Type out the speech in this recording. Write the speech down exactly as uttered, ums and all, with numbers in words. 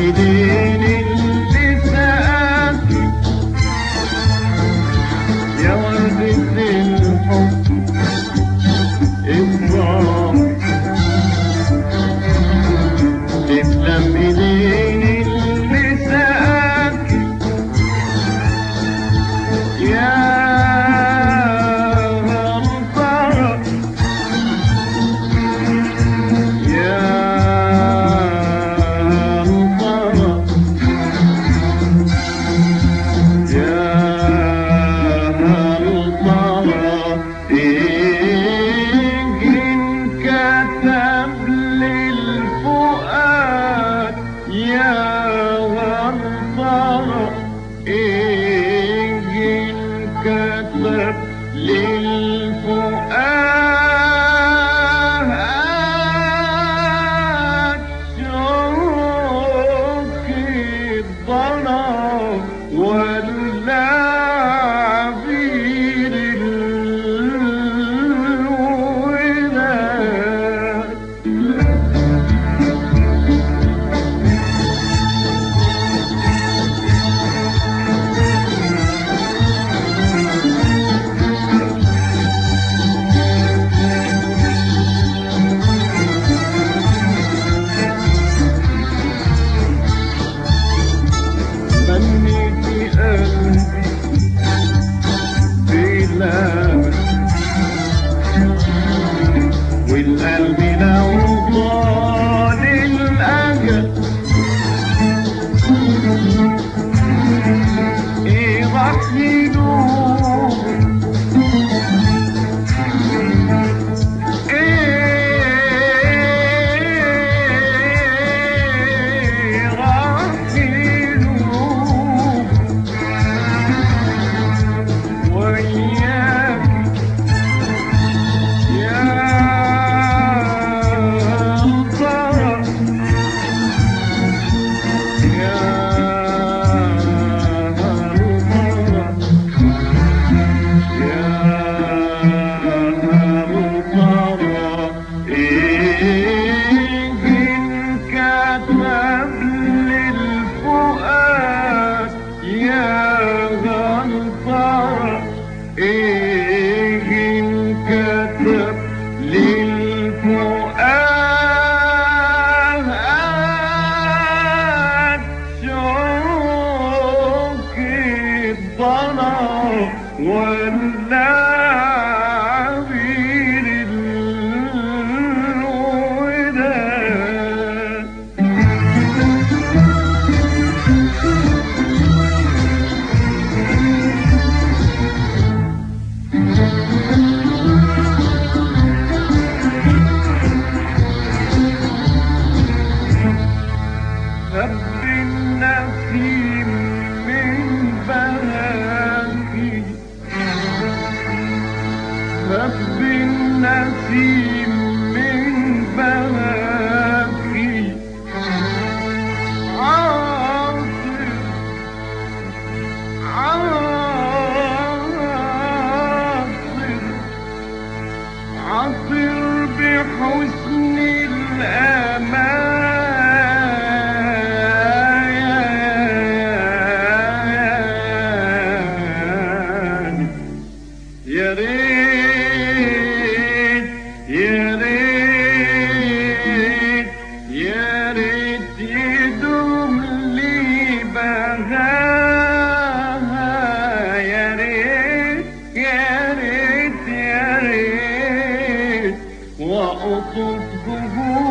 منين اللي سقاكي يا وردة الحب الصافي؟ تسلم منين اللي سقاكي يا للفؤاد شوق الضنا والعبير الوداد. والقلب لو طال الأجل إيه راح يدوم؟ إيه راح يدوم وياك يا والعبير الوداد. هب النسيم من بهاكي هب النسيم من بهاكي عاطر عاطر عاطر بحسن الأمان. يا ريت يا ريت يا ريت يدوم لي بهاها. يا ريت يا ريت يا ريت وأطف